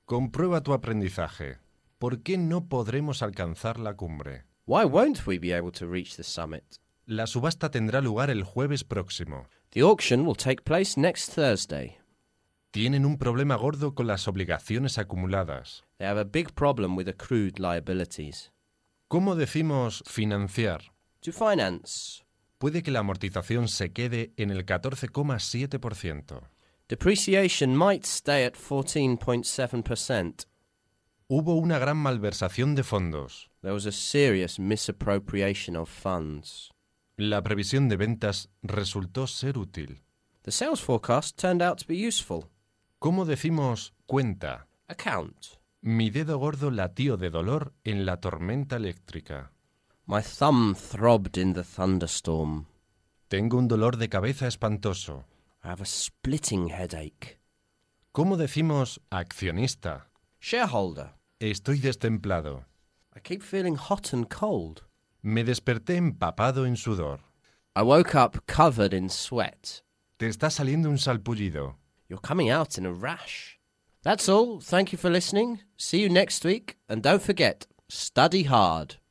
Comprueba tu aprendizaje. ¿Por qué no podremos alcanzar la cumbre? Why won't we be able to reach the summit? La subasta tendrá lugar el jueves próximo. The auction will take place next Thursday. Tienen un problema gordo con las obligaciones acumuladas. They have a big problem with accrued liabilities. ¿Cómo decimos financiar? To finance. Puede que la amortización se quede en el 14,7%. Depreciation might stay at 14.7%. Hubo una gran malversación de fondos. There was a serious misappropriation of funds. La previsión de ventas resultó ser útil. The sales forecast turned out to be useful. ¿Cómo decimos cuenta? Account. Mi dedo gordo latió de dolor en la tormenta eléctrica. My thumb throbbed in the thunderstorm. Tengo un dolor de cabeza espantoso. I have a splitting headache. ¿Cómo decimos accionista? Shareholder. Estoy destemplado. I keep feeling hot and cold. Me desperté empapado en sudor. I woke up covered in sweat. Te está saliendo un salpullido. You're coming out in a rash. That's all. Thank you for listening. See you next week. And don't forget, study hard.